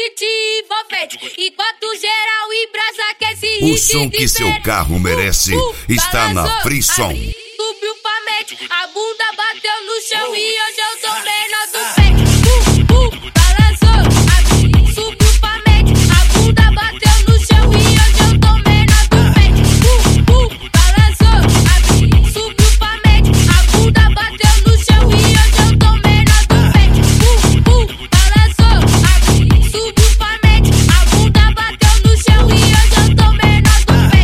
beat envolvente. Enquanto geral e brasa aquece. O som que seu carro merece está na Frisson. Subiu pra mente, a bunda bateu no chão e hoje eu tô menor do pé. Balançou, subiu pra mente, a bunda bateu no chão e hoje eu tô menor do pé. Balançou, subiu pra mente, a bunda bateu no chão e hoje eu tô menor do pé. Balançou, subiu pra mente, a bunda bateu no chão e hoje eu tô menor do pé.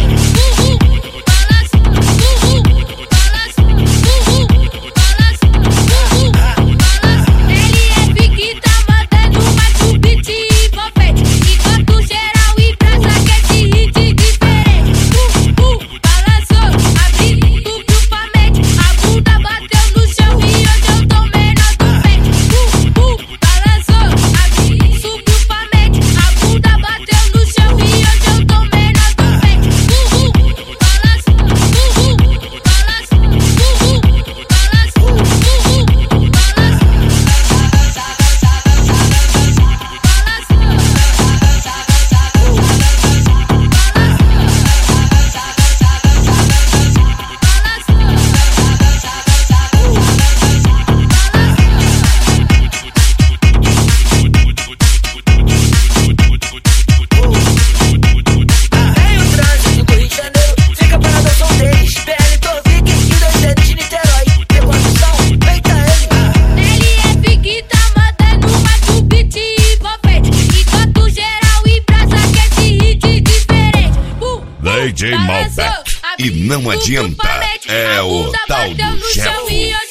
DJ Malbec. E não adianta, é o tal do chefe.